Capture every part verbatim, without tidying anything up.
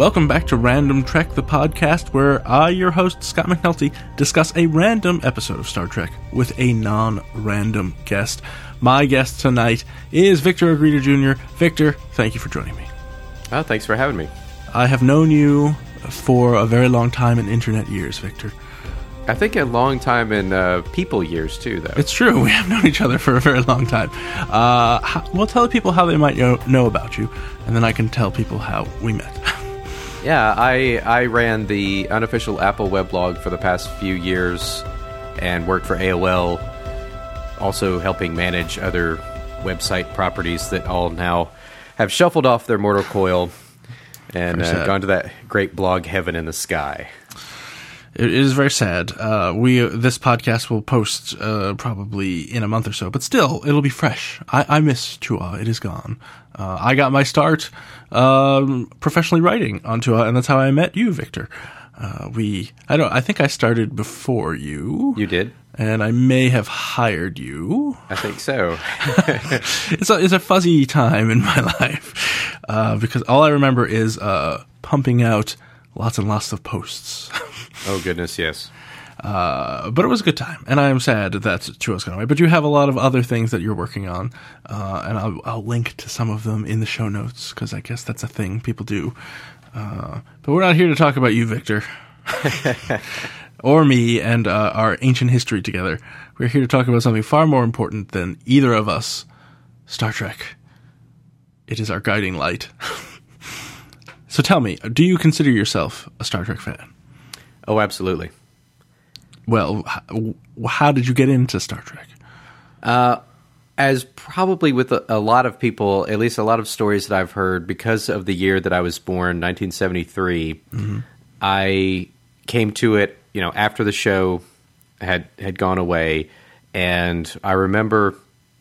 Welcome back to Random Trek, the podcast where I, your host, Scott McNulty, discuss a random episode of Star Trek with a non-random guest. My guest tonight is Victor Agreda Junior Victor, thank you for joining me. Oh, thanks for having me. I have known you for a very long time in internet years, Victor. I think a long time in uh, people years, too, though. It's true. We have known each other for a very long time. Uh, how, well, tell people how they might know, know about you, and then I can tell people how we met. Yeah, I I ran the unofficial Apple weblog for the past few years and worked for A O L, also helping manage other website properties that all now have shuffled off their mortal coil and uh, gone to that great blog heaven in the sky. It is very sad. Uh, we uh, this podcast will post uh, probably in a month or so, but still, it'll be fresh. I, I miss Chua. It is gone. Uh, I got my start um, professionally writing on Chua, and that's how I met you, Victor. Uh, we, I don't, I think I started before you. You did, and I may have hired you. I think so. it's a it's a fuzzy time in my life uh, because all I remember is uh, pumping out lots and lots of posts. Oh, goodness, yes. Uh, but it was a good time, and I am sad that Chua's gone away. But you have a lot of other things that you're working on, uh, and I'll, I'll link to some of them in the show notes, because I guess that's a thing people do. Uh, but we're not here to talk about you, Victor, or me and uh, our ancient history together. We're here to talk about something far more important than either of us, Star Trek. It is our guiding light. So tell me, do you consider yourself a Star Trek fan? Oh, absolutely. Well, how, how did you get into Star Trek? Uh, as probably with a, a lot of people, at least a lot of stories that I've heard, because of the year that I was born, nineteen seventy-three, mm-hmm. I came to it, you know, after the show had had gone away, and I remember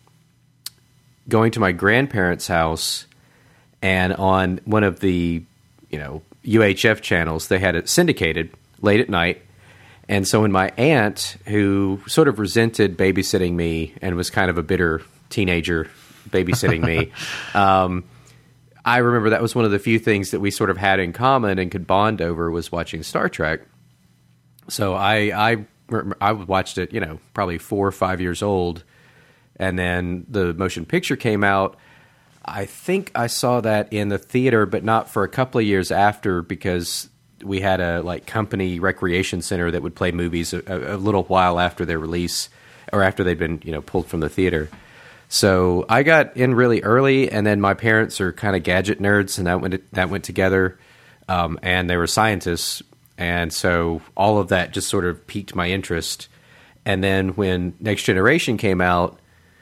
going to my grandparents' house, and on one of the, you know, U H F channels, they had it syndicated late at night. And so when my aunt, who sort of resented babysitting me and was kind of a bitter teenager babysitting me, um, I remember that was one of the few things that we sort of had in common and could bond over was watching Star Trek. So I, I, I watched it, you know, probably four or five years old. And then the motion picture came out. I think I saw that in the theater, but not for a couple of years after, because we had a like company recreation center that would play movies a, a little while after their release or after they'd been, you know, pulled from the theater. So I got in really early, and then my parents are kind of gadget nerds, and that went that went together. Um, and they were scientists, and so all of that just sort of piqued my interest. And then when Next Generation came out,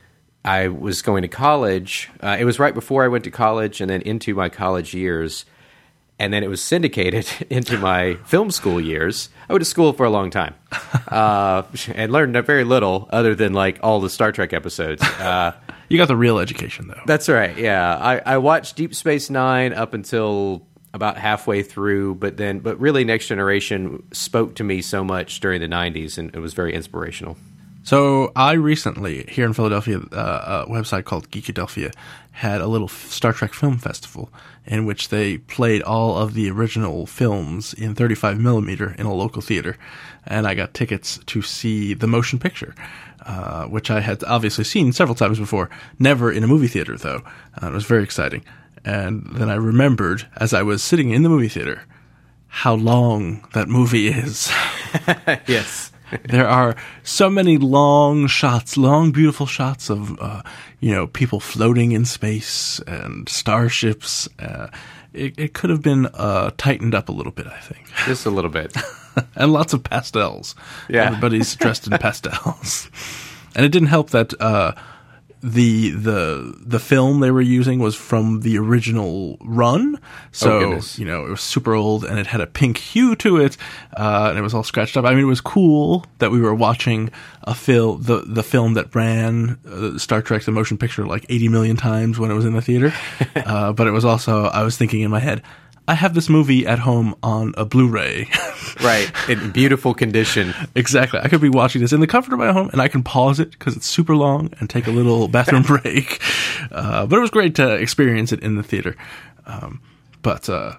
I was going to college. Uh, it was right before I went to college and then into my college years. And then it was syndicated into my film school years. I went to school for a long time uh, and learned very little other than like all the Star Trek episodes. Uh, you got the real education, though. That's right, yeah. I, I watched Deep Space Nine up until about halfway through, but then, but really Next Generation spoke to me so much during the nineties, and it was very inspirational. So I recently, here in Philadelphia, uh, a website called Geekadelphia had a little Star Trek film festival in which they played all of the original films in thirty-five millimeter in a local theater. And I got tickets to see the motion picture, uh, which I had obviously seen several times before, never in a movie theater, though. Uh, it was very exciting. And then I remembered, as I was sitting in the movie theater, how long that movie is. Yes. There are so many long shots, long, beautiful shots of, uh, you know, people floating in space and starships. Uh, it, it could have been uh, tightened up a little bit, I think. Just a little bit. And lots of pastels. Yeah. Everybody's dressed in pastels. And it didn't help that uh, the the the film they were using was from the original run. So, oh, you know, it was super old and it had a pink hue to it, uh, and it was all scratched up. I mean, it was cool that we were watching a film, the, the film that ran uh, Star Trek, the motion picture, like eighty million times when it was in the theater. uh, but it was also, I was thinking in my head, I have this movie at home on a Blu-ray. Right, in beautiful condition. Exactly. I could be watching this in the comfort of my home, and I can pause it because it's super long and take a little bathroom break. Uh, but it was great to experience it in the theater. Um, but uh,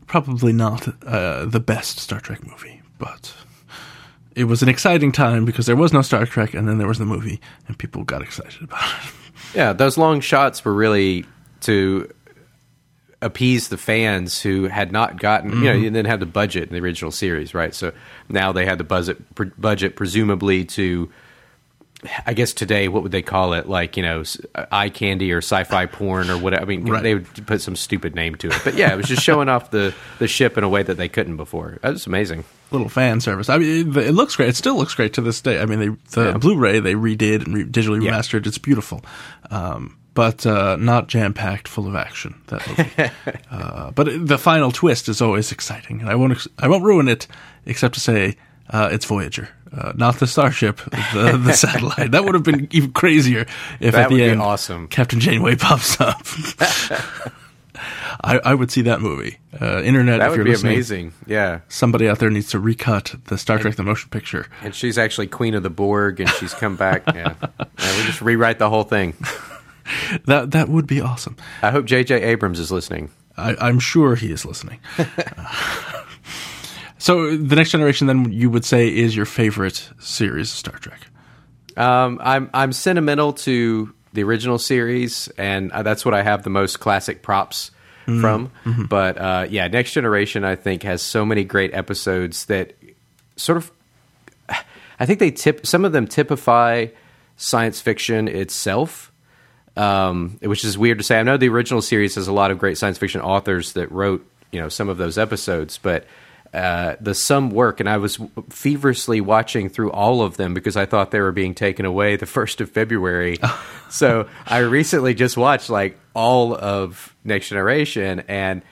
probably not uh, the best Star Trek movie, but it was an exciting time because there was no Star Trek, and then there was the movie, and people got excited about it. Yeah, those long shots were really to appease the fans who had not gotten, mm-hmm. you know, you didn't have the budget in the original series, right? So now they had the budget, pr- budget presumably to, I guess today, what would they call it? Like, you know, eye candy or sci-fi porn or whatever. I mean, right. They would put some stupid name to it. But yeah, it was just showing off the, the ship in a way that they couldn't before. That was amazing. Little fan service. I mean, it, it looks great. It still looks great to this day. I mean, they, the yeah. Blu-ray they redid and re- digitally yeah. remastered. It's beautiful. Um, but uh, not jam-packed full of action, that movie. uh, but it, the final twist is always exciting. And I won't, ex- I won't ruin it, except to say uh, it's Voyager. Uh, not the starship, the, the satellite. That would have been even crazier if that at the would end be awesome. Captain Janeway pops up. I, I would see that movie. Uh, Internet, that if would you're be listening, amazing. Yeah, somebody out there needs to recut the Star Trek the Motion Picture. And she's actually Queen of the Borg, and she's come back. Yeah, yeah we just rewrite the whole thing. That that would be awesome. I hope J J Abrams is listening. I, I'm sure he is listening. uh, so, the Next Generation, then, you would say is your favorite series of Star Trek? Um, I'm I'm sentimental to the original series, and that's what I have the most classic props mm-hmm. from. Mm-hmm. But uh, yeah, Next Generation, I think, has so many great episodes that sort of, I think they tip some of them typify science fiction itself, um, which is weird to say. I know the original series has a lot of great science fiction authors that wrote, you know, some of those episodes, but uh, the some work, and I was feverishly watching through all of them because I thought they were being taken away the first of February. So I recently just watched like all of Next Generation, and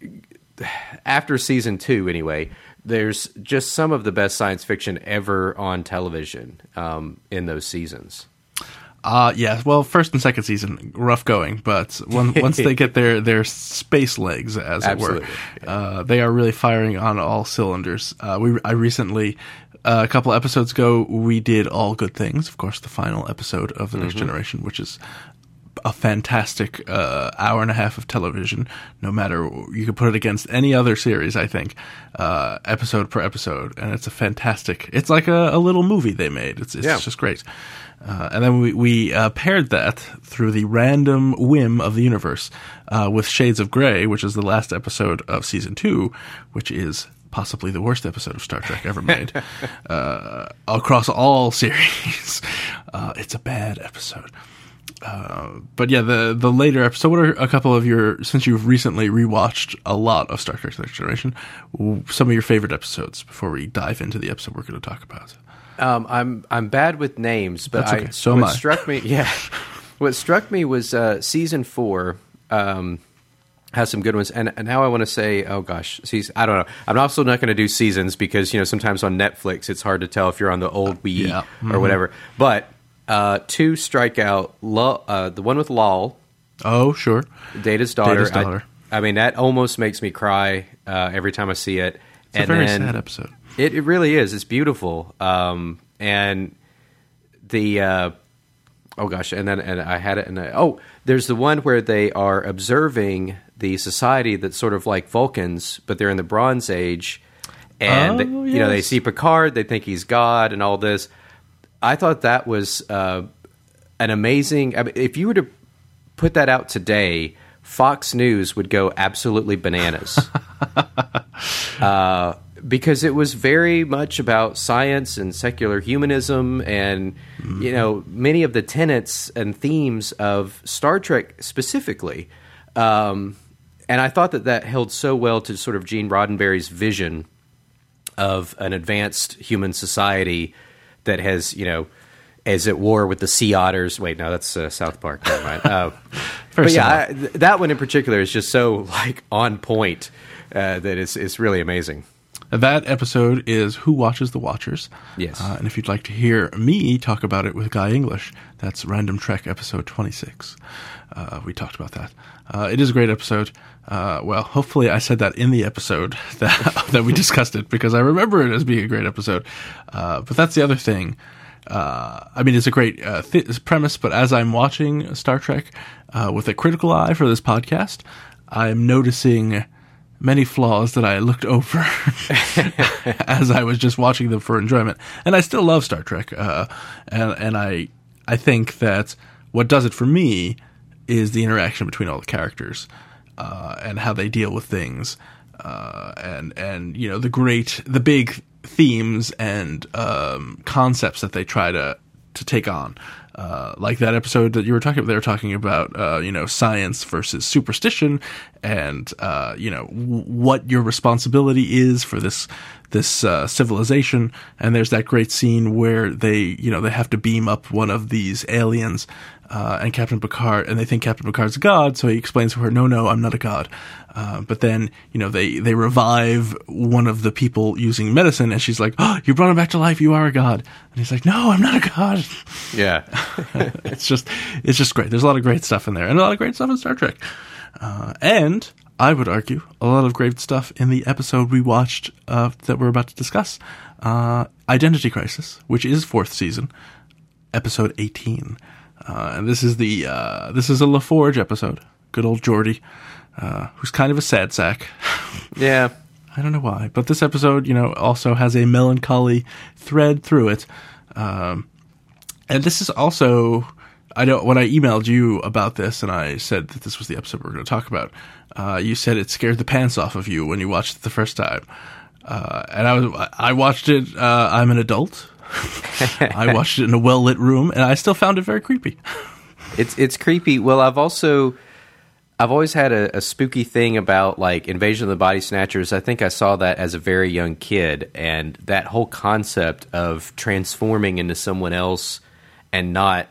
after season two, anyway, there's just some of the best science fiction ever on television um, in those seasons. Uh, yeah, well, first and second season, rough going, but when, once they get their, their space legs, as Absolutely. it were, uh, they are really firing on all cylinders. Uh, we I recently, uh, a couple episodes ago, we did All Good Things, of course, the final episode of The Next mm-hmm. Generation, which is a fantastic uh, hour and a half of television, no matter, you could put it against any other series, I think, uh, episode per episode, and it's a fantastic, it's like a, a little movie they made. It's, it's yeah. just great. Uh, and then we, we uh, paired that through the random whim of the universe uh, with Shades of Grey, which is the last episode of season two, which is possibly the worst episode of Star Trek ever made uh, across all series. Uh, it's a bad episode. Uh, but yeah, the the later episode. What are a couple of your, since you've recently rewatched a lot of Star Trek: The Next Generation, some of your favorite episodes before we dive into the episode we're going to talk about? Um, I'm I'm bad with names, but That's okay. I, so what am I. struck me, yeah, what struck me was uh, season four um, has some good ones, and, and now I want to say, oh gosh, season, I don't know. I'm also not going to do seasons because you know sometimes on Netflix it's hard to tell if you're on the old Wii yeah. mm-hmm. or whatever. But uh, two strike out, Lo, uh, the one with Lal. Oh sure, Data's daughter. Data's daughter. I, I mean that almost makes me cry uh, every time I see it. It's and a very then, sad episode. It, it really is. It's beautiful. Um, and the, uh, oh gosh, and then and I had it, and I, oh, there's the one where they are observing the society that's sort of like Vulcans, but they're in the Bronze Age. And, oh, yes. you know, they see Picard, they think he's God and all this. I thought that was uh, an amazing, I mean, if you were to put that out today, Fox News would go absolutely bananas. uh, because it was very much about science and secular humanism and, mm-hmm. you know, many of the tenets and themes of Star Trek specifically. Um, and I thought that that held so well to sort of Gene Roddenberry's vision of an advanced human society that has, you know, is at war with the sea otters. Wait, no, that's uh, South Park. Never mind. Uh, but yeah, I, th- that one in particular is just so like on point uh, that it's it's really amazing. That episode is Who Watches the Watchers. Yes. Uh, and if you'd like to hear me talk about it with Guy English, that's Random Trek episode twenty-six. Uh, we talked about that. Uh, it is a great episode. Uh, well, hopefully I said that in the episode that that we discussed it, because I remember it as being a great episode. Uh, but that's the other thing. Uh, I mean, it's a great uh, th- premise, but as I'm watching Star Trek uh, with a critical eye for this podcast, I'm noticing many flaws that I looked over as I was just watching them for enjoyment. And I still love Star Trek, uh, and and I I think that what does it for me is the interaction between all the characters uh, and how they deal with things, uh, and and you know the great the big themes and um, concepts that they try to to take on. Uh, like that episode that you were talking about, they were talking about, uh, you know, science versus superstition, and uh, you know w- what your responsibility is for this this uh, civilization. And there's that great scene where they, you know, they have to beam up one of these aliens, uh, and Captain Picard, and they think Captain Picard's a god, so he explains to her, "No, no, I'm not a god." Uh, but then, you know, they, they revive one of the people using medicine, and she's like, "Oh, you brought him back to life. You are a god." And he's like, "No, I'm not a god." Yeah. it's just, it's just great. There's a lot of great stuff in there, and a lot of great stuff in Star Trek. Uh, and I would argue a lot of great stuff in the episode we watched, uh, that we're about to discuss, uh, Identity Crisis, which is fourth season, episode eighteen. Uh, and this is the, uh, this is a LaForge episode. Good old Geordi. Uh, who's kind of a sad sack. Yeah. I don't know why. But this episode, you know, also has a melancholy thread through it. Um, and this is also, I don't, when I emailed you about this and I said that this was the episode we we're going to talk about, uh, you said it scared the pants off of you when you watched it the first time. Uh, and I was, I watched it, uh, I'm an adult. I watched it in a well-lit room, and I still found it very creepy. It's, it's creepy. Well, I've also... I've always had a, a spooky thing about, like, Invasion of the Body Snatchers. I think I saw that as a very young kid, and that whole concept of transforming into someone else and not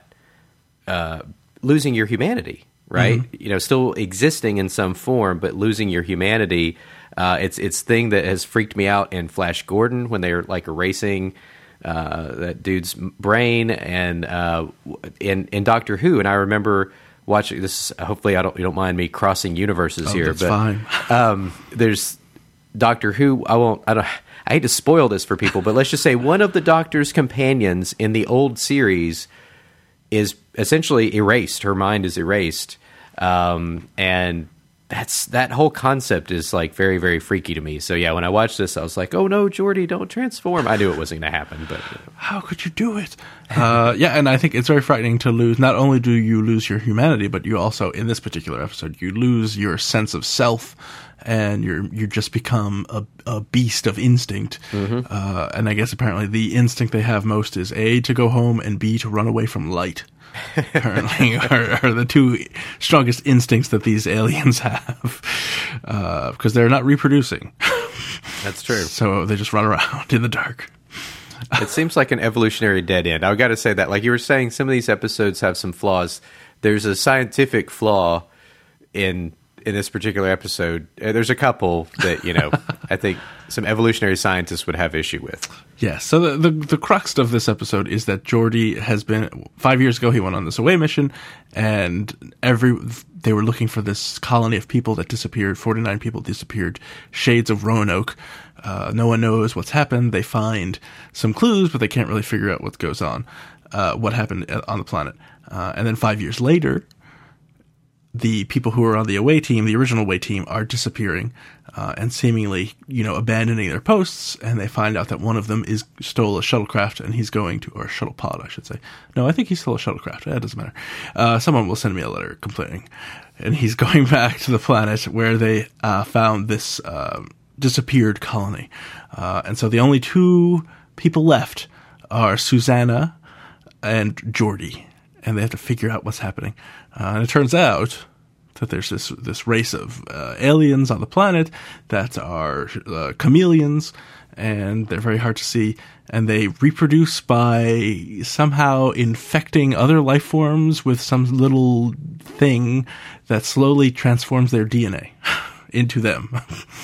uh, losing your humanity, right? Mm-hmm. You know, still existing in some form, but losing your humanity. Uh, it's it's thing that has freaked me out in Flash Gordon when they're, like, erasing uh, that dude's brain, and uh, in, in Doctor Who. And I remember... watching this, hopefully I don't you don't mind me crossing universes oh, here, that's but fine. um, there's Doctor Who. I won't. I don't. I hate to spoil this for people, but let's just say one of the Doctor's companions in the old series is essentially erased. Her mind is erased, um, and that's that whole concept is like very very freaky to me. So yeah, when I watched this, I was like, oh no, Geordi, don't transform. I knew it wasn't going to happen, but uh, how could you do it? Uh, yeah, and I think it's very frightening to lose. Not only do you lose your humanity, but you also, in this particular episode, you lose your sense of self, and you're you just become a, a beast of instinct. Mm-hmm. Uh, and I guess apparently the instinct they have most is A, to go home, and B, to run away from light. Apparently are, are the two strongest instincts that these aliens have, uh, because they're not reproducing. That's true. So they just run around in the dark. It seems like an evolutionary dead end. I've got to say that. Like you were saying, some of these episodes have some flaws. There's a scientific flaw in in this particular episode. Uh, there's a couple that, you know, I think some evolutionary scientists would have issue with. Yeah, so the, the the crux of this episode is that Geordi has been, five years ago he went on this away mission, and every they were looking for this colony of people that disappeared, forty-nine people disappeared, shades of Roanoke. Uh, no one knows what's happened. They find some clues, but they can't really figure out what goes on, uh, what happened on the planet. Uh, and then five years later, the people who are on the away team, the original away team, are disappearing uh, and seemingly, you know, abandoning their posts. And they find out that one of them is stole a shuttlecraft, and he's going to, or a shuttle pod, I should say. No, I think he stole a shuttlecraft. That doesn't matter. Uh, someone will send me a letter complaining, and he's going back to the planet where they uh, found this uh, disappeared colony. Uh, and so the only two people left are Susanna and Geordi, and they have to figure out what's happening. Uh, and it turns out that there's this this race of uh, aliens on the planet that are uh, chameleons, and they're very hard to see, and they reproduce by somehow infecting other life forms with some little thing that slowly transforms their D N A into them.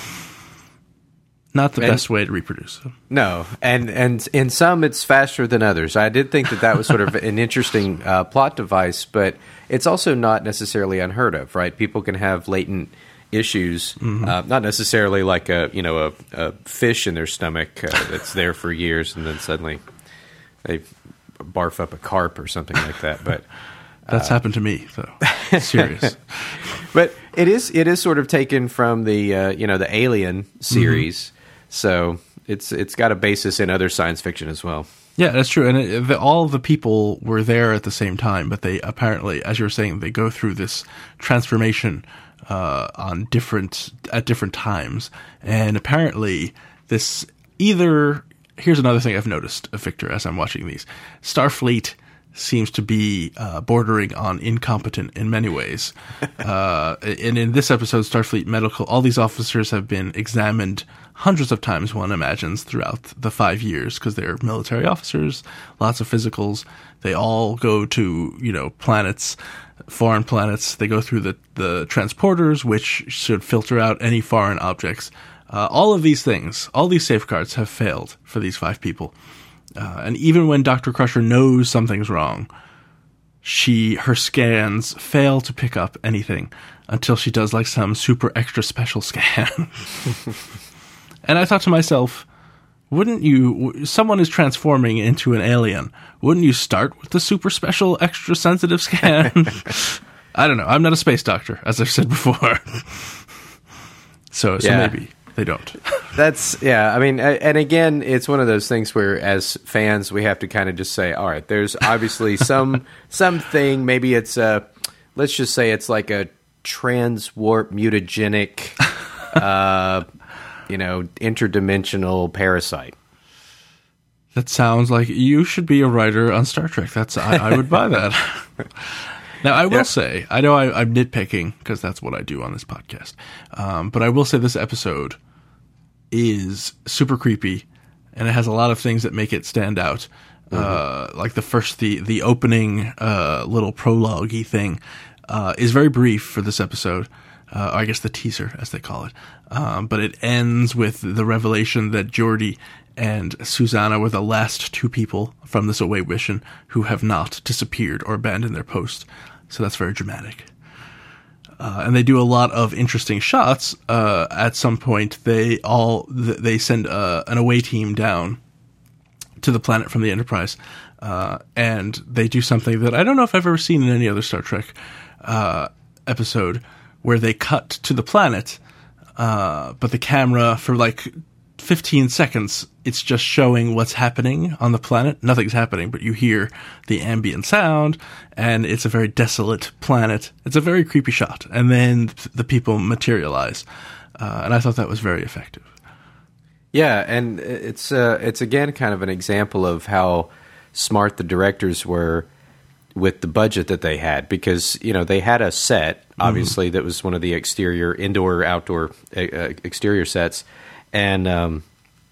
Not the and, best way to reproduce. No, and and in some it's faster than others. I did think that that was sort of an interesting uh, plot device, but it's also not necessarily unheard of, right? People can have latent issues, mm-hmm. uh, not necessarily like a you know a, a fish in their stomach uh, that's there for years, and then suddenly they barf up a carp or something like that. But that's uh, happened to me, so serious. But it is it is sort of taken from the uh, you know the Alien series, mm-hmm. so it's it's got a basis in other science fiction as well. Yeah, that's true. And it, the, all of the people were there at the same time, but they apparently, as you were saying, they go through this transformation uh, on different at different times. And apparently, this either here's another thing I've noticed, Victor, as I'm watching these: Starfleet seems to be uh, bordering on incompetent in many ways. uh, and in this episode, Starfleet Medical, all these officers have been examined hundreds of times, one imagines, throughout the five years, because they're military officers, lots of physicals. They all go to, you know, planets, foreign planets. They go through the, the transporters, which should filter out any foreign objects. Uh, all of these things, all these safeguards have failed for these five people. Uh, and even when Doctor Crusher knows something's wrong, she her scans fail to pick up anything until she does like some super extra special scan. And I thought to myself, wouldn't you, someone is transforming into an alien, wouldn't you start with the super special extra sensitive scan? I don't know. I'm not a space doctor, as I've said before. so so yeah. maybe they don't. That's, yeah, I mean, and again, it's one of those things where as fans, we have to kind of just say, all right, there's obviously some something, maybe it's a, let's just say it's like a transwarp mutagenic, uh, you know, interdimensional parasite. That sounds like you should be a writer on Star Trek. That's I, I would buy that. Now, I will yeah. say, I know I, I'm nitpicking, because that's what I do on this podcast, um, but I will say this episode is super creepy, and it has a lot of things that make it stand out. Mm-hmm. Uh, like the first, the, the opening uh, little prologue-y thing uh, is very brief for this episode. Uh, or I guess the teaser, as they call it. Um, but it ends with the revelation that Geordi and Susanna were the last two people from this away mission who have not disappeared or abandoned their post. So that's very dramatic. Uh, and they do a lot of interesting shots. Uh, at some point, they all they send uh, an away team down to the planet from the Enterprise, uh, and they do something that I don't know if I've ever seen in any other Star Trek uh, episode, where they cut to the planet, uh, but the camera, for like fifteen seconds, it's just showing what's happening on the planet. Nothing's happening, but you hear the ambient sound, and it's a very desolate planet. It's a very creepy shot. And then the people materialize. Uh, and I thought that was very effective. Yeah, and it's, uh, it's again kind of an example of how smart the directors were with the budget that they had, because, you know, they had a set, obviously, mm-hmm. that was one of the exterior, indoor, outdoor uh, exterior sets, and um,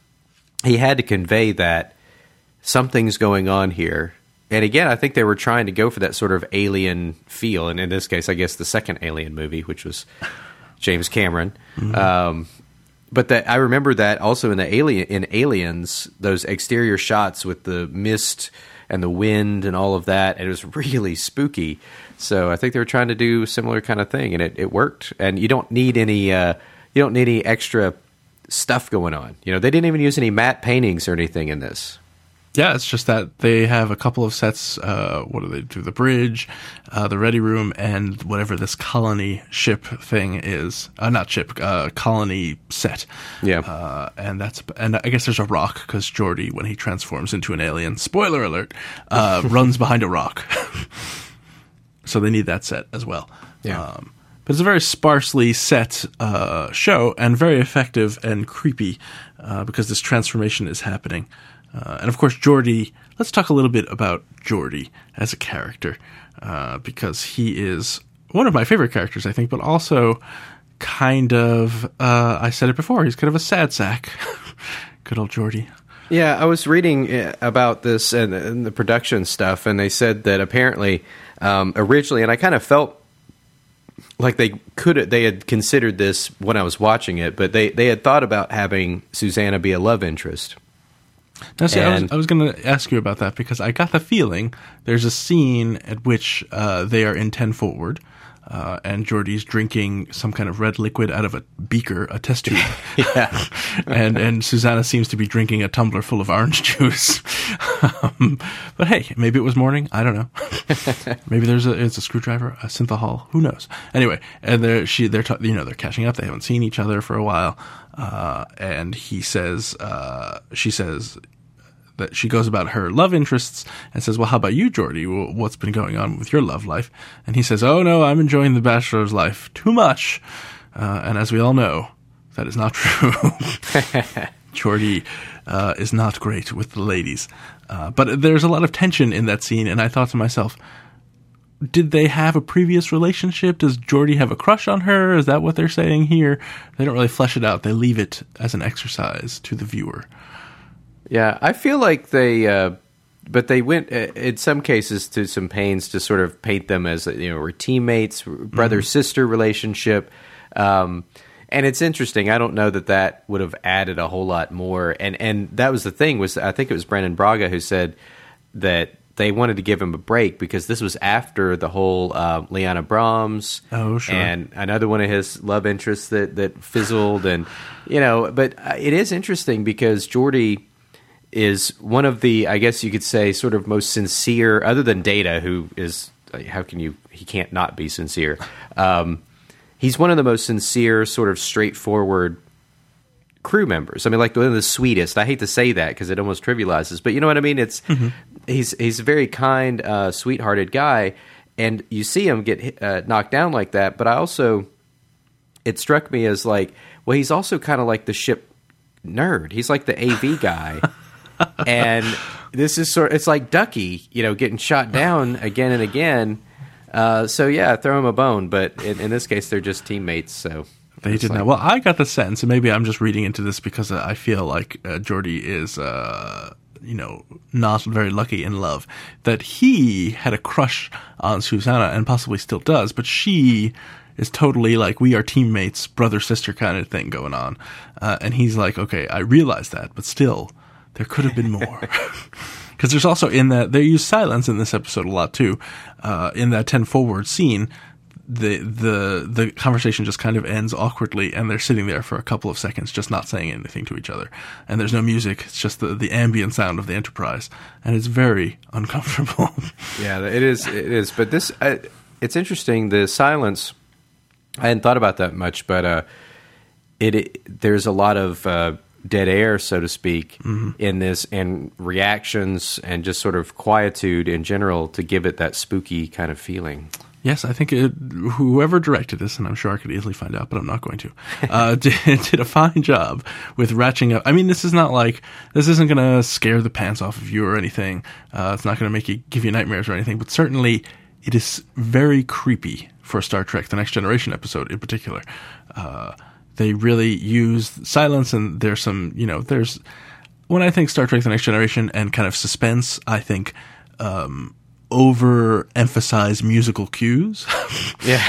he had to convey that something's going on here. And again, I think they were trying to go for that sort of alien feel, and in this case, I guess the second Alien movie, which was James Cameron. Mm-hmm. Um, but that I remember that also in the Alien in Aliens, those exterior shots with the mist and the wind and all of that, and it was really spooky. So I think they were trying to do a similar kind of thing, and it, it worked. And you don't need any uh, you don't need any extra stuff going on. You know, they didn't even use any matte paintings or anything in this. Yeah, it's just that they have a couple of sets. Uh, what do they do? The bridge, uh, the ready room, and whatever this colony ship thing is. Uh, not ship, uh, colony set. Yeah. Uh, and that's and I guess there's a rock, because Geordi, when he transforms into an alien, spoiler alert, uh, runs behind a rock. So they need that set as well. Yeah. Um, but it's a very sparsely set uh, show, and very effective and creepy, uh, because this transformation is happening. Uh, and of course, Geordi, let's talk a little bit about Geordi as a character, uh, because he is one of my favorite characters, I think, but also kind of, uh, I said it before, he's kind of a sad sack. Good old Geordi. Yeah, I was reading about this and, and the production stuff, and they said that apparently um, originally, and I kind of felt like they could they had considered this when I was watching it, but they, they had thought about having Susanna be a love interest. Now, see, and, I was, I was going to ask you about that, because I got the feeling there's a scene at which uh, they are in ten forward, uh, and Geordi's drinking some kind of red liquid out of a beaker, a test tube. Yeah. and and Susanna seems to be drinking a tumbler full of orange juice. um, but hey, maybe it was morning. I don't know. Maybe there's a it's a screwdriver, a synthahol. Who knows? Anyway, and they're she they're ta- you know they're catching up. They haven't seen each other for a while, uh, and he says uh, she says. that she goes about her love interests and says, well, how about you, Geordie? Well, what's been going on with your love life? And he says, oh, no, I'm enjoying the bachelor's life too much. Uh, and as we all know, that is not true. Geordie uh, is not great with the ladies. Uh, but there's a lot of tension in that scene, and I thought to myself, did they have a previous relationship? Does Geordie have a crush on her? Is that what they're saying here? They don't really flesh it out. They leave it as an exercise to the viewer. Yeah, I feel like they, uh, but they went uh, in some cases to some pains to sort of paint them as you know, we're teammates, brother sister mm-hmm. relationship, um, and it's interesting. I don't know that that would have added a whole lot more, and and that was the thing was I think it was Brandon Braga who said that they wanted to give him a break because this was after the whole uh, Liana Brahms oh, sure. and another one of his love interests that that fizzled, and you know, but it is interesting because Geordie is one of the, I guess you could say, sort of most sincere, other than Data, who is, how can you, he can't not be sincere. Um, he's one of the most sincere, sort of straightforward crew members. I mean, like one of the sweetest. I hate to say that because it almost trivializes, but you know what I mean? It's mm-hmm. he's he's a very kind, uh, sweethearted guy, and you see him get uh, knocked down like that. But I also, it struck me as like, well, he's also kind of like the ship nerd. He's like the A V guy. And this is sort of, it's like Ducky, you know, getting shot down again and again. Uh, so yeah, throw him a bone. But in, in this case, they're just teammates. So they did like, not. Well, I got the sense, and maybe I'm just reading into this because I feel like uh, Geordie is, uh, you know, not very lucky in love, that he had a crush on Susanna and possibly still does, but she is totally like, we are teammates, brother sister kind of thing going on. Uh, and he's like, okay, I realize that, but still. There could have been more. Because there's also in that, they use silence in this episode a lot too. Uh, in that ten forward scene, the, the, the conversation just kind of ends awkwardly and they're sitting there for a couple of seconds just not saying anything to each other. And there's no music. It's just the, the ambient sound of the Enterprise. And it's very uncomfortable. Yeah, it is. It is. But this, uh, it's interesting. The silence, I hadn't thought about that much, but, uh, it, it there's a lot of, uh, dead air, so to speak, mm-hmm. in this, and reactions and just sort of quietude in general to give it that spooky kind of feeling. Yes, I think it, whoever directed this, and I'm sure I could easily find out, but I'm not going to, uh, did, did a fine job with ratcheting up. I mean, this is not like, this isn't going to scare the pants off of you or anything. Uh, it's not going to make you, give you nightmares or anything, but certainly it is very creepy for a Star Trek The Next Generation episode in particular. Uh, They really use silence, and there's some, you know, there's, when I think Star Trek The Next Generation and kind of suspense, I think um, overemphasize musical cues. Yeah.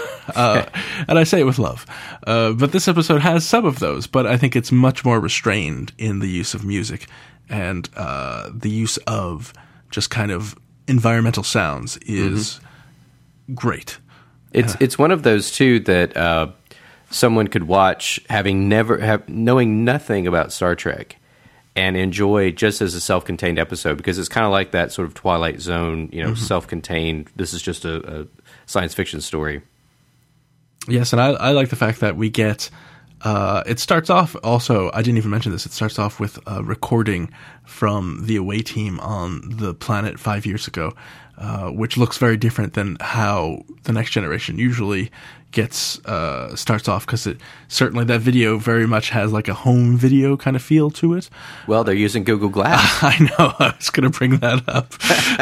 uh, and I say it with love. Uh, but this episode has some of those, but I think it's much more restrained in the use of music and uh, the use of just kind of environmental sounds is mm-hmm. great. It's, uh, it's one of those, too, that... Uh, someone could watch having never have knowing nothing about Star Trek and enjoy just as a self-contained episode, because it's kind of like that sort of Twilight Zone, you know, mm-hmm. self-contained. This is just a, a science fiction story. Yes, and I, I like the fact that we get. Uh, it starts off also. I didn't even mention this. It starts off with a recording from the away team on the planet five years ago, uh, which looks very different than how The Next Generation usually gets uh, starts off, because it certainly that video very much has like a home video kind of feel to it. Well, they're using Google Glass. I know. I was going to bring that up.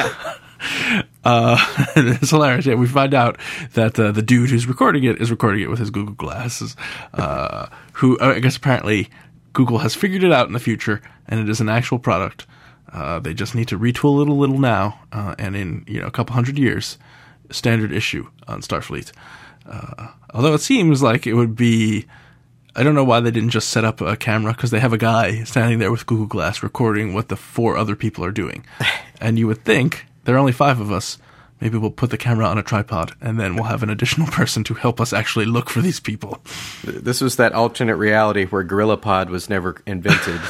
uh, it's hilarious. Yeah, we find out that uh, the dude who's recording it is recording it with his Google Glasses. Uh, who I guess apparently Google has figured it out in the future, and it is an actual product. Uh, they just need to retool it a little now, uh, and in you know a couple hundred years, standard issue on Starfleet. Uh, although it seems like it would be, I don't know why they didn't just set up a camera, because they have a guy standing there with Google Glass recording what the four other people are doing. And you would think, there are only five of us, Maybe we'll put the camera on a tripod, and then we'll have an additional person to help us actually look for these people. This was that alternate reality where GorillaPod was never invented.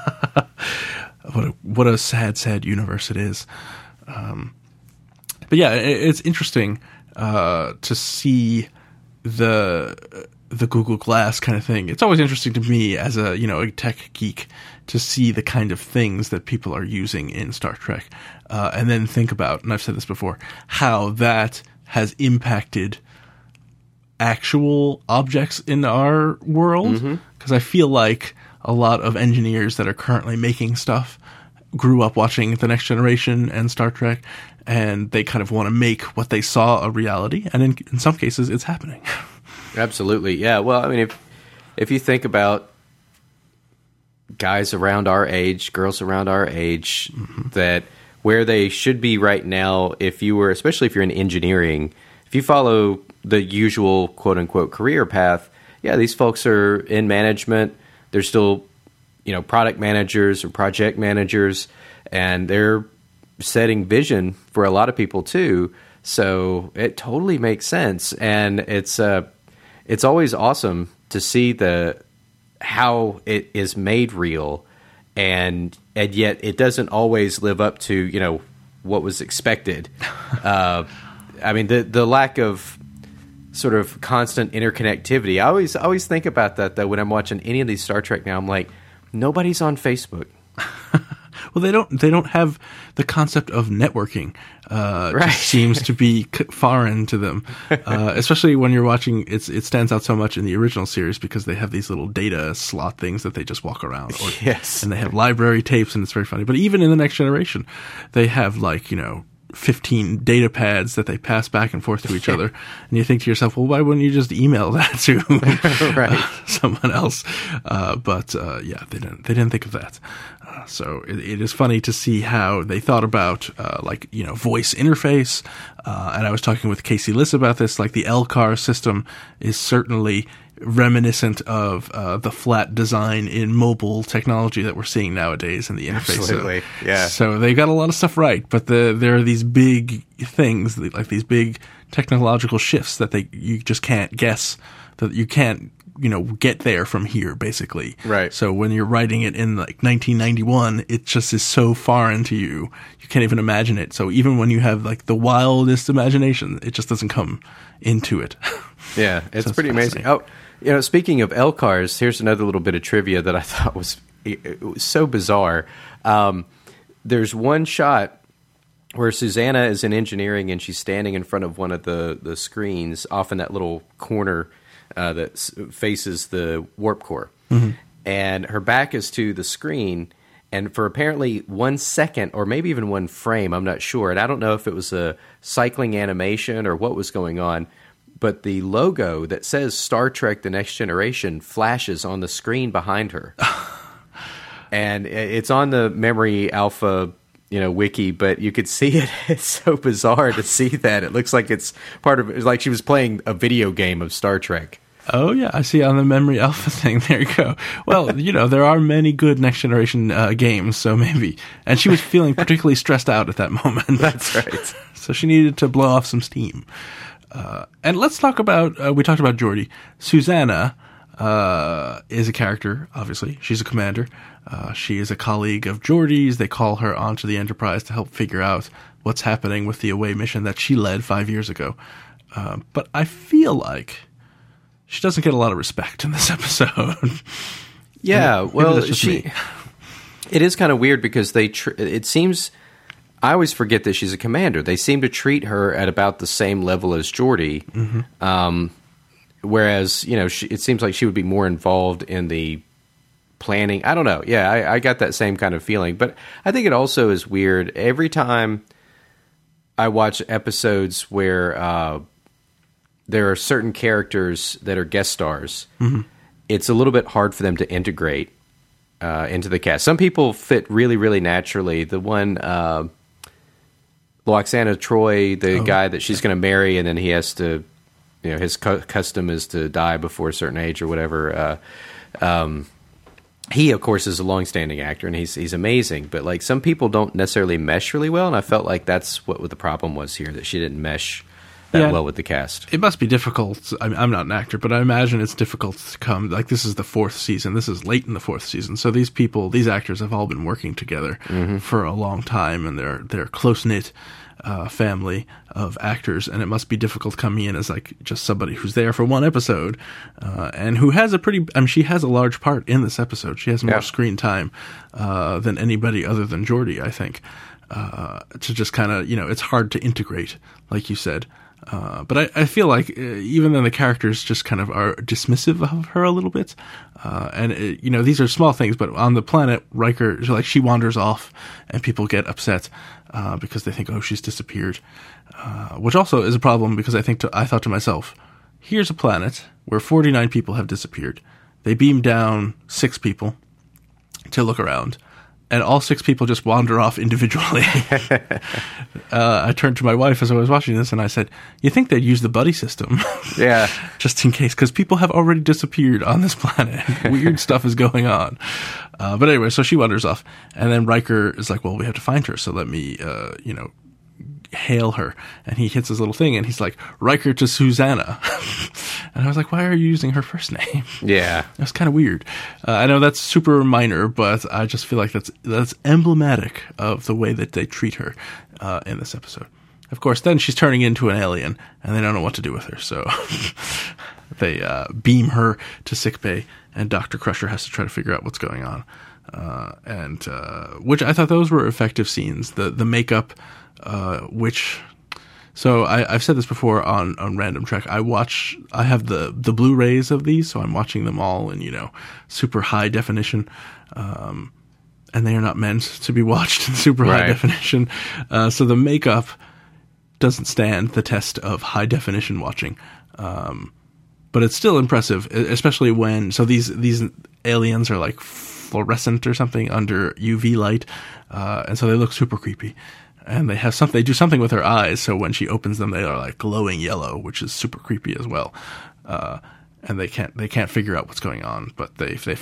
What a, what a sad, sad universe it is. Um, but yeah, it, it's interesting uh, to see the the Google Glass kind of thing. It's always interesting to me as a you know a tech geek to see the kind of things that people are using in Star Trek, uh, and then think about, and I've said this before, how that has impacted actual objects in our world. Because mm-hmm. I feel like a lot of engineers that are currently making stuff grew up watching The Next Generation and Star Trek, and they kind of want to make what they saw a reality, and in, in some cases it's happening. Absolutely, yeah. Well, I mean, if if you think about guys around our age, girls around our age, mm-hmm. that where they should be right now, if you were, especially if you're in engineering, if you follow the usual quote-unquote career path, yeah, these folks are in management. They're still, you know, product managers or project managers, and they're setting vision for a lot of people too. So it totally makes sense, and it's uh, it's always awesome to see the how it is made real, and and yet it doesn't always live up to you know what was expected. uh, I mean the the lack of sort of constant interconnectivity. I always I always think about that though when I'm watching any of these Star Trek now. I'm like, nobody's on Facebook. Well, they don't. They don't have the concept of networking. Uh, right. Just seems to be foreign to them, uh, especially when you're watching. It's it stands out so much in the original series because they have these little data slot things that they just walk around. Or, yes, and they have library tapes, and it's very funny. But even in the Next Generation, they have like you know. fifteen data pads that they pass back and forth to each other, and you think to yourself, well, why wouldn't you just email that to right. uh, someone else? Uh, but uh, yeah, they didn't. They didn't think of that. Uh, so it, it is funny to see how they thought about uh, like you know voice interface. Uh, and I was talking with Casey Liss about this. Like the L C A R system is certainly reminiscent of uh, the flat design in mobile technology that we're seeing nowadays in the interface. Absolutely, so, yeah. So they got a lot of stuff right, but the, there are these big things, like these big technological shifts that they you just can't guess, that you can't you know get there from here, basically. Right. So when you're writing it in like nineteen ninety-one, it just is so foreign to you, you can't even imagine it. So even when you have like the wildest imagination, it just doesn't come into it. Yeah, it's so pretty amazing. Oh. You know, speaking of L C A Rs, here's another little bit of trivia that I thought was, it was so bizarre. Um, there's one shot where Susanna is in engineering and she's standing in front of one of the, the screens off in that little corner uh, that faces the warp core. Mm-hmm. And her back is to the screen. And for apparently one second or maybe even one frame, I'm not sure. And I don't know if it was a cycling animation or what was going on. But the logo that says Star Trek The Next Generation flashes on the screen behind her. And it's on the Memory Alpha, you know, wiki, but you could see it. It's so bizarre to see that. It looks like it's part of it. It's like she was playing a video game of Star Trek. Oh, yeah. I see on the Memory Alpha thing. There you go. Well, you know, there are many good Next Generation uh, games, so maybe. And she was feeling particularly stressed out at that moment. That's right. So she needed to blow off some steam. Uh, and let's talk about, uh, we talked about Geordi. Susanna uh, is a character, obviously. She's a commander. Uh, she is a colleague of Geordi's. They call her onto the Enterprise to help figure out what's happening with the away mission that she led five years ago. Uh, but I feel like she doesn't get a lot of respect in this episode. Yeah, maybe, well, maybe she. Me. It is kind of weird because they. Tr- it seems. I always forget that she's a commander. They seem to treat her at about the same level as Geordi, mm-hmm. um, whereas you know she, it seems like she would be more involved in the planning. I don't know. Yeah, I, I got that same kind of feeling. But I think it also is weird. Every time I watch episodes where uh, there are certain characters that are guest stars, mm-hmm. it's a little bit hard for them to integrate uh, into the cast. Some people fit really, really naturally. The one... Uh, Loxana Troy, the oh, guy that she's going to marry, and then he has to, you know, his cu- custom is to die before a certain age or whatever. Uh, um, he, of course, is a long-standing actor, and he's he's amazing. But like some people don't necessarily mesh really well, and I felt like that's what the problem was here, that she didn't mesh that Yeah. well with the cast. It must be difficult. I mean, I'm not an actor, but I imagine it's difficult to come. Like, this is the fourth season. This is late in the fourth season. So these people, these actors have all been working together Mm-hmm. for a long time, and they're they're close knit uh, family of actors. And it must be difficult coming in as like just somebody who's there for one episode, uh, and who has a pretty. I mean, she has a large part in this episode. She has more Yeah. screen time uh, than anybody other than Geordie, I think. Uh, to just kind of, you know, it's hard to integrate, like you said. Uh, but I, I feel like uh, even then the characters just kind of are dismissive of her a little bit. Uh, and, it, you know, these are small things, but on the planet, Riker, like she wanders off and people get upset uh, because they think, oh, she's disappeared. Uh, which also is a problem because I think to, I thought to myself, here's a planet where forty-nine people have disappeared. They beam down six people to look around. And all six people just wander off individually. uh, I turned to my wife as I was watching this, and I said, "You think they'd use the buddy system, Yeah. just in case? Because people have already disappeared on this planet. Weird stuff is going on." Uh, but anyway, so she wanders off, and then Riker is like, "Well, we have to find her, so let me, uh, you know, hail her." And he hits his little thing, and he's like, "Riker to Susanna." And I was like, "Why are you using her first name?" Yeah. That's kind of weird. Uh, I know that's super minor, but I just feel like that's that's emblematic of the way that they treat her uh, in this episode. Of course, then she's turning into an alien, and they don't know what to do with her, so they uh, beam her to sickbay, and Doctor Crusher has to try to figure out what's going on. Uh, and uh, which I thought those were effective scenes. The the makeup, uh, which. So I, I've said this before on, on Random Trek. I watch, I have the, the Blu-rays of these, so I'm watching them all in, you know, super high definition. Um, and they are not meant to be watched in super high Right. definition. Uh, so the makeup doesn't stand the test of high definition watching. Um, but it's still impressive, especially when, so these, these aliens are like fluorescent or something under U V light. Uh, and so they look super creepy. And they have some, they do something with her eyes, so when she opens them, they are like glowing yellow, which is super creepy as well. Uh, and they can't, they can't figure out what's going on, but they, they,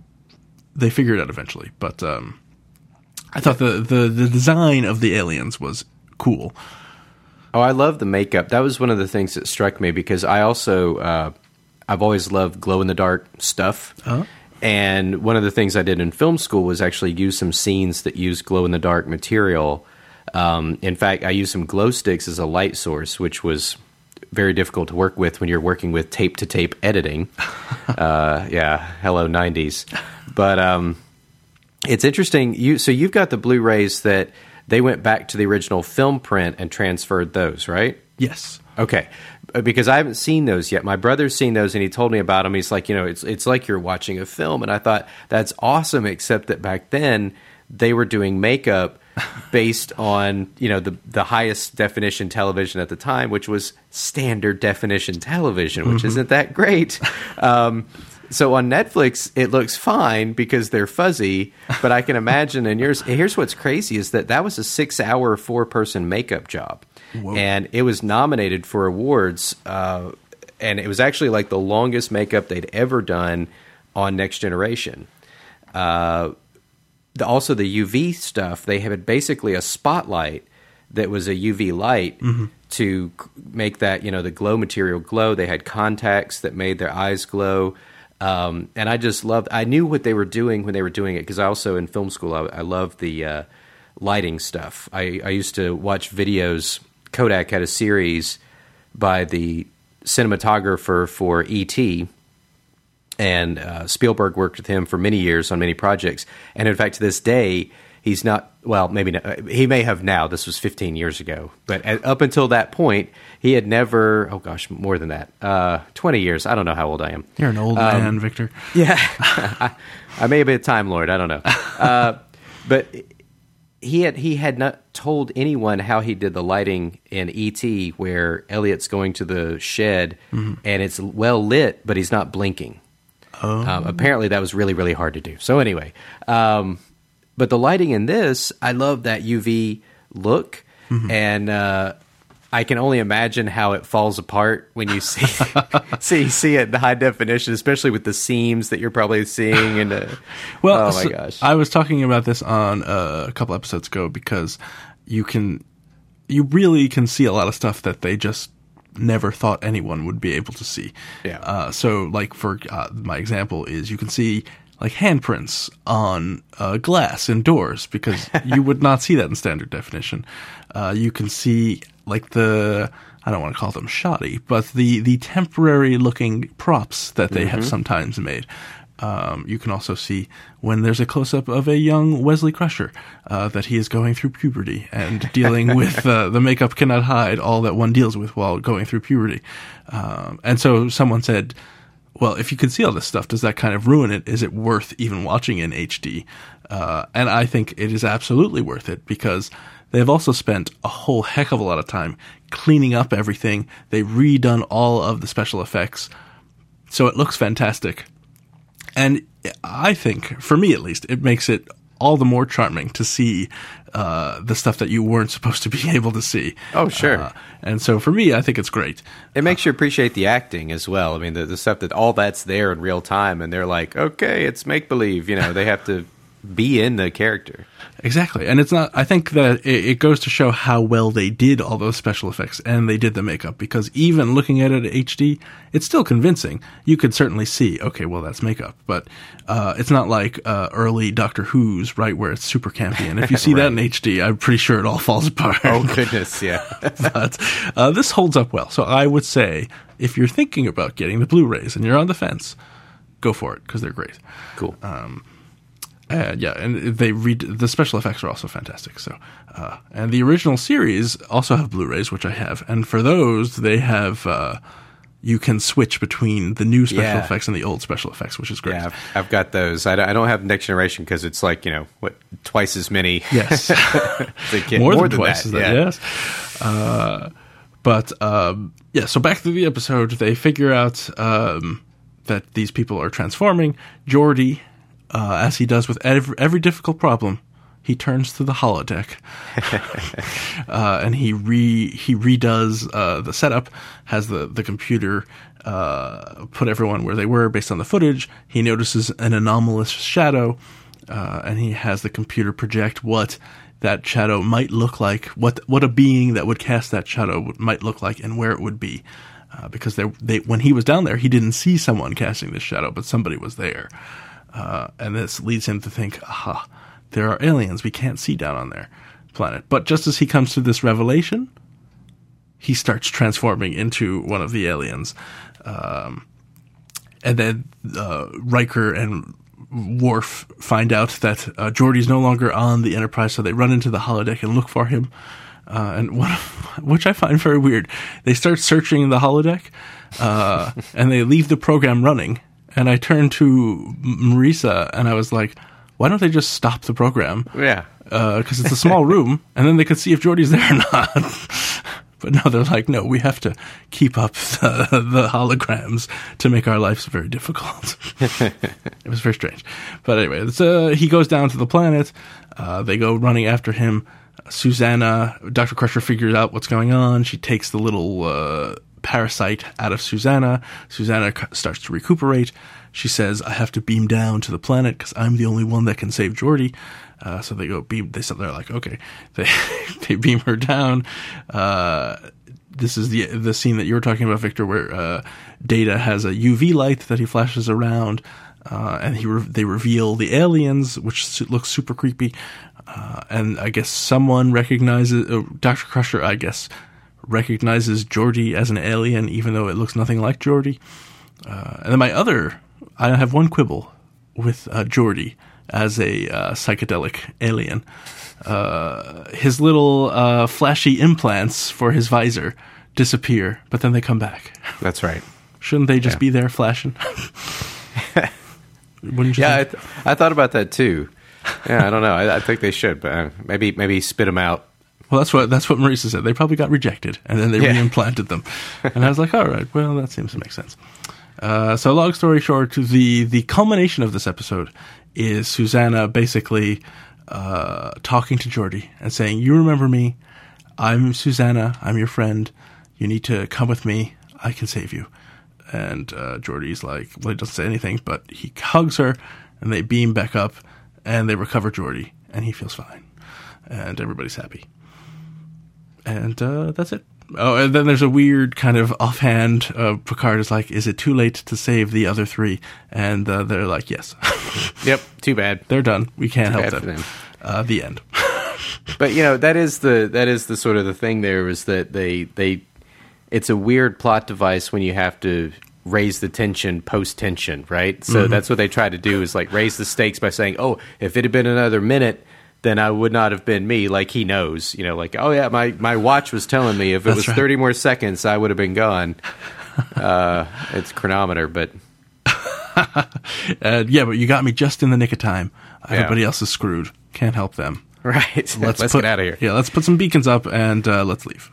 they figure it out eventually. But, um, I thought the, the, the design of the aliens was cool. Oh, I love the makeup. That was one of the things that struck me because I also, uh, I've always loved glow-in-the-dark stuff. Uh-huh. And one of the things I did in film school was actually use some scenes that use glow-in-the-dark material. Um, in fact, I used some glow sticks as a light source, which was very difficult to work with when you're working with tape-to-tape editing. uh, yeah, hello, nineties. But um, it's interesting. You So you've got the Blu-rays that they went back to the original film print and transferred those, right? Yes. Okay, because I haven't seen those yet. My brother's seen those, and he told me about them. He's like, you know, it's it's like you're watching a film, and I thought that's awesome. Except that back then they were doing makeup based on, you know, the the highest definition television at the time, which was standard definition television, which mm-hmm. isn't that great. Um, so on Netflix, it looks fine because they're fuzzy, but I can imagine. And yours, here's what's crazy is that that was a six-hour, four-person makeup job. Whoa. And it was nominated for awards, uh, and it was actually like the longest makeup they'd ever done on Next Generation. Uh, the, also, the U V stuff, they had basically a spotlight that was a U V light mm-hmm. to make that, you know, the glow material glow. They had contacts that made their eyes glow. Um, and I just loved, I knew what they were doing when they were doing it, because I also, in film school, I, I loved the uh, lighting stuff. I, I used to watch videos. Kodak had a series by the cinematographer for E T, and uh, Spielberg worked with him for many years on many projects. And in fact, to this day, he's not, well, maybe not, he may have now, this was fifteen years ago, but at, up until that point, he had never, oh gosh, more than that, uh, twenty years. I don't know how old I am. You're an old um, man, Victor. Yeah. I, I may be a Time Lord. I don't know. Uh, but he had he had not told anyone how he did the lighting in E T, where Elliot's going to the shed mm-hmm. and it's well lit, but he's not blinking. Oh. Um, apparently that was really, really hard to do. So anyway, um, but the lighting in this, I love that U V look. Mm-hmm. And uh, I can only imagine how it falls apart when you see see see it in high definition, especially with the seams that you're probably seeing. And uh, well, oh my so gosh, I was talking about this on uh, a couple episodes ago because you can, you really can see a lot of stuff that they just never thought anyone would be able to see. Yeah. Uh, so, like for uh, my example is you can see like handprints on uh, glass in doors because you would not see that in standard definition. Uh, you can see like the, I don't want to call them shoddy, but the, the temporary looking props that they mm-hmm. have sometimes made. Um, you can also see when there's a close-up of a young Wesley Crusher uh, that he is going through puberty and dealing with uh, the makeup cannot hide all that one deals with while going through puberty. Um, and so someone said, well, if you can see all this stuff, does that kind of ruin it? Is it worth even watching in H D? Uh, and I think it is absolutely worth it because they've also spent a whole heck of a lot of time cleaning up everything. They've redone all of the special effects. So it looks fantastic. And I think, for me at least, it makes it all the more charming to see uh, the stuff that you weren't supposed to be able to see. Oh, sure. Uh, and so for me, I think it's great. It makes you appreciate the acting as well. I mean, the, the stuff that all that's there in real time, and they're like, okay, it's make-believe. You know, they have to be in the character. Exactly. And it's not, I think that it, it goes to show how well they did all those special effects and they did the makeup, because even looking at it at H D, it's still convincing. You could certainly see, okay, well, that's makeup, but uh, it's not like uh, early Doctor Who's, right, where it's super campy. And if you see right. that in H D, I'm pretty sure it all falls apart. Oh, goodness, yeah. But uh, this holds up well. So I would say if you're thinking about getting the Blu-rays and you're on the fence, go for it, because they're great. Cool. Um, Uh, yeah, and they read the special effects are also fantastic. So, uh, and the original series also have Blu-rays, which I have, and for those they have uh, you can switch between the new special yeah. effects and the old special effects, which is great. Yeah, I've, I've got those. I don't, I don't have Next Generation because it's like, you know, what, twice as many. Yes, get, more, more than, than twice that. as that. Yeah. Yes, uh, but um, yeah. So back to the episode, they figure out um, that these people are transforming. Geordi, Uh, as he does with every, every difficult problem, he turns to the holodeck, uh, and he re he redoes uh, the setup. Has the the computer uh, put everyone where they were based on the footage. He notices an anomalous shadow, uh, and he has the computer project what that shadow might look like, what what a being that would cast that shadow would, might look like, and where it would be. Uh, because they they when he was down there, he didn't see someone casting this shadow, but somebody was there. Uh, and this leads him to think, aha, there are aliens we can't see down on their planet. But just as he comes to this revelation, he starts transforming into one of the aliens. Um, and then uh, Riker and Worf find out that uh, Geordi's no longer on the Enterprise, so they run into the holodeck and look for him. Uh, and one of, which I find very weird. They start searching the holodeck, uh, and they leave the program running. And I turned to Marisa, and I was like, why don't they just stop the program? Yeah. Because uh, it's a small room, and then they could see if Geordi's there or not. But no, they're like, no, we have to keep up the, the holograms to make our lives very difficult. It was very strange. But anyway, it's, uh, he goes down to the planet. Uh, they go running after him. Susanna, Doctor Crusher figures out what's going on. She takes the little Uh, parasite out of Susanna. Susanna starts to recuperate. She says, I have to beam down to the planet because I'm the only one that can save Geordi. Uh, so they go beam. They they're like, okay. They they beam her down. Uh, this is the the scene that you were talking about, Victor, where uh, Data has a U V light that he flashes around, uh, and he re- they reveal the aliens, which looks super creepy. Uh, and I guess someone recognizes uh, Doctor Crusher. I guess. recognizes Geordi as an alien, even though it looks nothing like Geordi. Uh, and then my other, I have one quibble with uh, Geordi as a uh, psychedelic alien. Uh, his little uh, flashy implants for his visor disappear, but then they come back. That's right. Shouldn't they just yeah. be there flashing? Wouldn't you yeah, think? I, th- I thought about that too. Yeah, I don't know. I, I think they should, but uh, maybe maybe spit them out. Well, that's what that's what Marisa said. They probably got rejected, and then they yeah. reimplanted them. And I was like, all right, well, that seems to make sense. Uh, so long story short, the, the culmination of this episode is Susanna basically uh, talking to Geordi and saying, you remember me? I'm Susanna. I'm your friend. You need to come with me. I can save you. And uh, Geordi's like, well, he doesn't say anything, but he hugs her, and they beam back up, and they recover Geordi, and he feels fine. And everybody's happy. And uh, that's it. Oh, and then there's a weird kind of offhand, uh, Picard is like, is it too late to save the other three? And uh, they're like, yes. Yep, too bad. They're done. We can't too help bad them. For them. Uh, the end. But, you know, that is the that is the sort of the thing there is that they, they it's a weird plot device when you have to raise the tension post-tension, right? So mm-hmm. that's what they try to do is, like, raise the stakes by saying, oh, if it had been another minute, then I would not have been me. Like, he knows, you know, like, oh yeah, my, my watch was telling me if it That's was right. thirty more seconds, I would have been gone. Uh, it's chronometer, but uh, yeah, but you got me just in the nick of time. Everybody yeah. else is screwed. Can't help them. Right. Let's, let's put, get out of here. Yeah, let's put some beacons up and uh, let's leave.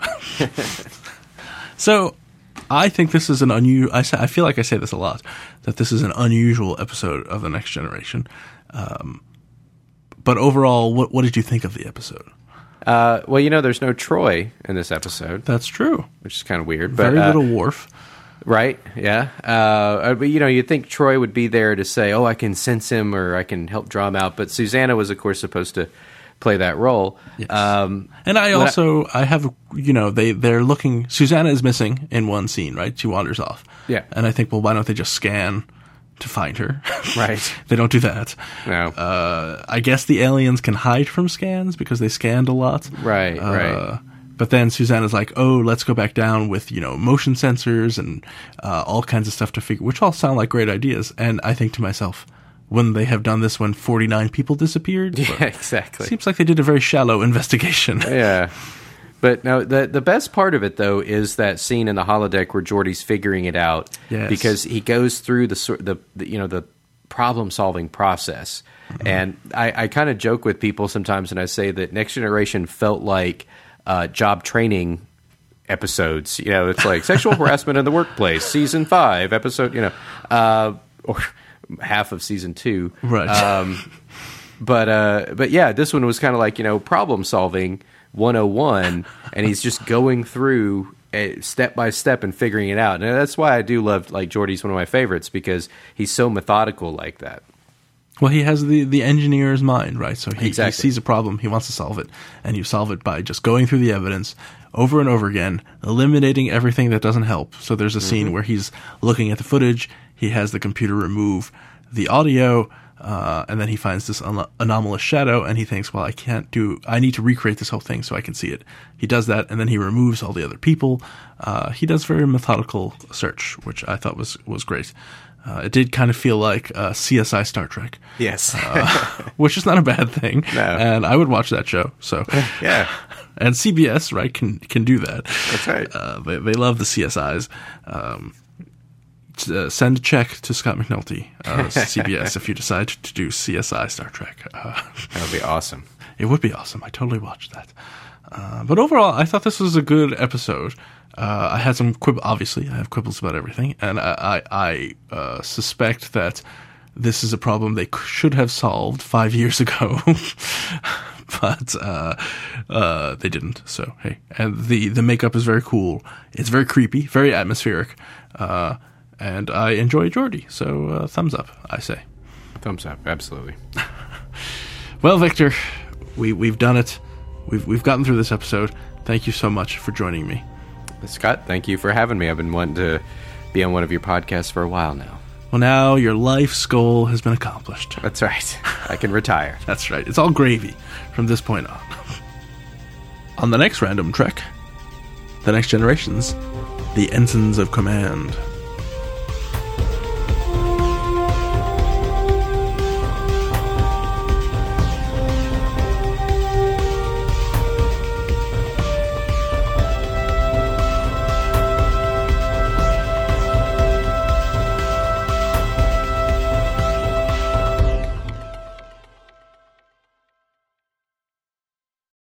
So, I think this is an unusual. I, I feel like I say this a lot, that this is an unusual episode of The Next Generation. Um, But overall, what what did you think of the episode? Uh, well, you know, there's no Troy in this episode. That's true. Which is kind of weird. But, Very uh, little Worf. Right, yeah. Uh, but, you know, you'd think Troy would be there to say, oh, I can sense him or I can help draw him out. But Susanna was, of course, supposed to play that role. Yes. Um, and I also, I, I have, you know, they, they're looking, Susanna is missing in one scene, right? She wanders off. Yeah. And I think, well, why don't they just scan to find her? Right. They don't do that. No. Uh, I guess the aliens can hide from scans because they scanned a lot. Right, uh, right. But then Susanna's like, oh, let's go back down with, you know, motion sensors and uh, all kinds of stuff to figure, which all sound like great ideas. And I think to myself, wouldn't they have done this when forty-nine people disappeared? Yeah, but exactly. Seems like they did a very shallow investigation. Yeah. But no, the the best part of it though is that scene in the holodeck where Geordi's figuring it out, yes. because he goes through the the, the you know the problem solving process, mm-hmm. and I, I kind of joke with people sometimes, and I say that Next Generation felt like uh, job training episodes. You know, it's like sexual harassment in the workplace, season five, episode, you know, uh, or half of season two, right? Um, but uh, but yeah, this one was kind of like, you know, problem solving one oh one, and he's just going through a step by step and figuring it out. And that's why I do love, like, Geordi's one of my favorites, because he's so methodical like that. Well, he has the, the engineer's mind, right? So he, exactly. he sees a problem, he wants to solve it, and you solve it by just going through the evidence over and over again, eliminating everything that doesn't help. So there's a scene mm-hmm. where he's looking at the footage, he has the computer remove the audio, Uh, and then he finds this un- anomalous shadow, and he thinks, well, I can't do, I need to recreate this whole thing so I can see it. He does that, and then he removes all the other people. Uh, he does very methodical search, which I thought was, was great. Uh, it did kind of feel like uh, C S I Star Trek. Yes. uh, which is not a bad thing. No. And I would watch that show. So yeah. And C B S, right, can can do that. That's right. Uh, they, they love the C S Is. Um, Uh, send a check to Scott McNulty, uh, C B S, if you decide to do C S I Star Trek. Uh, that would be awesome. It would be awesome. I totally watched that. Uh, but overall, I thought this was a good episode. Uh, I had some quibbles. Obviously, I have quibbles about everything, and I, I, I uh, suspect that this is a problem they should have solved five years ago. But uh, uh, they didn't. So hey, and the the makeup is very cool. It's very creepy, very atmospheric. Uh, And I enjoy Geordi, so uh, thumbs up, I say. Thumbs up, absolutely. Well, Victor, we we've done it. We've we've gotten through this episode. Thank you so much for joining me, Scott. Thank you for having me. I've been wanting to be on one of your podcasts for a while now. Well, now your life's goal has been accomplished. That's right. I can retire. That's right. It's all gravy from this point on. On the next Random Trek, The Next Generation's The Ensigns of Command.